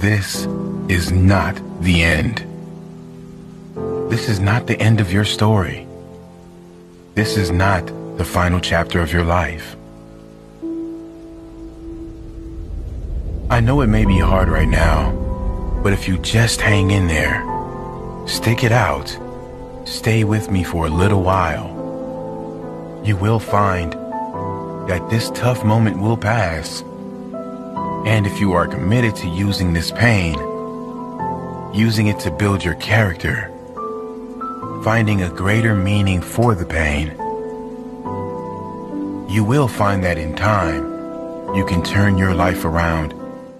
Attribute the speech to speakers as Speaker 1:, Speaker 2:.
Speaker 1: This is not the end. This is not the end of your story. This is not the final chapter of your life. I know it may be hard right now, but if you just hang in there, stick it out, stay with me for a little while, you will find that this tough moment will pass. And if you are committed to using this pain, using it to build your character, finding a greater meaning for the pain, you will find that in time, you can turn your life around